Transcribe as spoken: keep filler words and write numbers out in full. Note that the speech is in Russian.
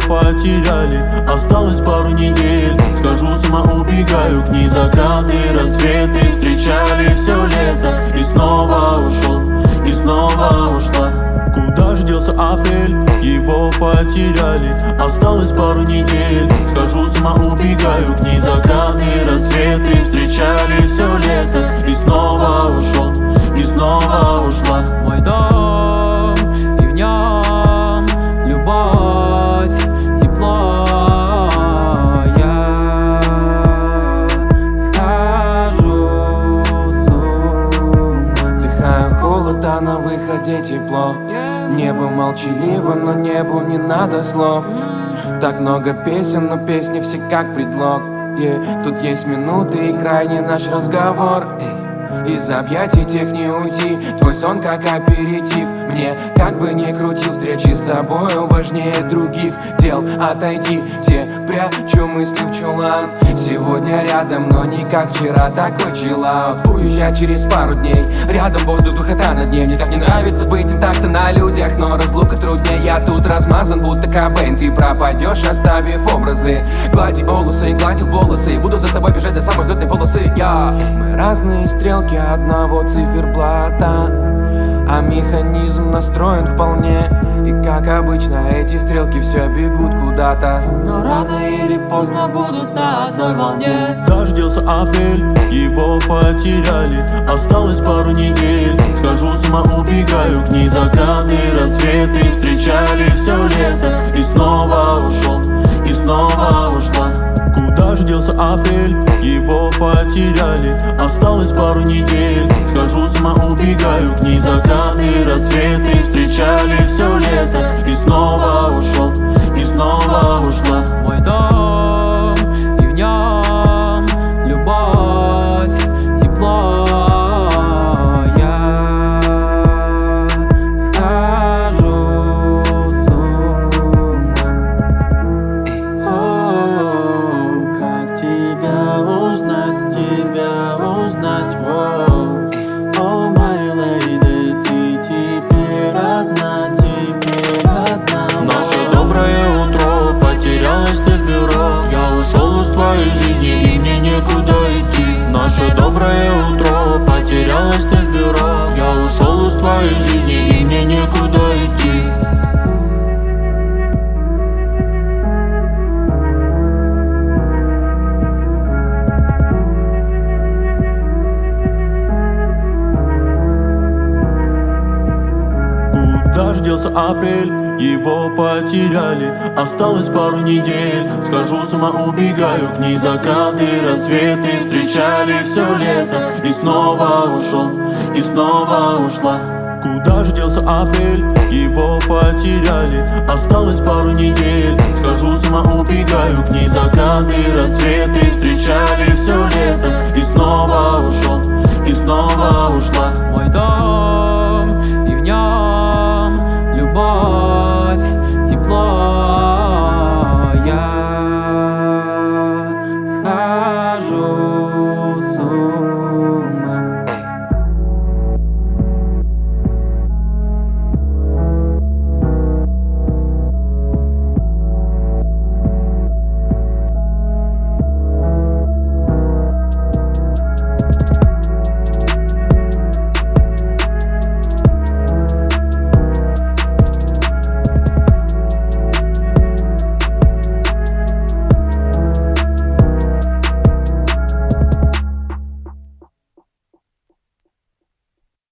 потеряли, осталось пару недель. Скажу, сама убегаю к ней. Закаты, рассветы встречали все лето. И снова ушел, и снова ушла. Куда ж делся апрель? Его потеряли, осталось пару недель. Скажу, сама убегаю к ней. Закаты, рассветы встречали все лето. И снова ушел, и снова ушла. Мой дом, и в нем любовь, тепло. Я схожу с ума. Вдыхаю холод, а на выходе тепло. Небо молчаливо, но небу не надо слов. Так много песен, но песни все как предлог. Yeah. Тут есть минуты и крайний наш разговор. Из объятий тех не уйти. Твой сон как аперитив. Мне как бы ни крутил, встречи с тобою важнее других дел. Отойди, где прячу мысли в чулан. Сегодня рядом, но не как вчера, такой чиллаут. Уезжать через пару дней, рядом воздух, духота на дне. Мне так не нравится быть интакто на людях, но разлука труднее. Я тут размазан, будто Кобейн. Ты пропадешь, оставив образы. Глади олусы, гладил волосы. Буду за тобой бежать до самой взлетной полосы. Я. Мы разные стрелки одного циферблата, а механизм настроен вполне. И как обычно эти стрелки все бегут куда-то, но рано или поздно будут на одной волне. Дождался апрель, его потеряли, осталось пару недель. Скажу, сама убегаю к ней. Закаты, рассветы встречали все лето. И снова ушел, и снова ушла. Куда ж делся апрель? Его потеряли, осталось пару недель. Скажу, сама убегаю к ней. Закаты, рассветы встречали все лето. И снова ушел, и снова ушла. Мой дом, и в нем любовь, тепло. Я схожу с ума. О, как тебя узнать, тебя узнать, воу. О, my lady, ты теперь одна, теперь одна. Наше доброе утро, потерялась ты в бюро. Я ушел из твоей жизни, и мне некуда идти. Наше доброе утро, потерялась ты в бюро. Я ушел из твоей жизни, и мне некуда идти. Дождался апрель, его потеряли, осталось пару недель. Скажу, сама убегаю к ней. Закаты, рассветы встречали все лето. И снова ушел, и снова ушла. Куда ж делся апрель, его потеряли, осталось пару недель. Скажу, сама убегаю к ней. Закаты, рассветы встречали все лето. И снова ушел, и снова ушла. Мой дом.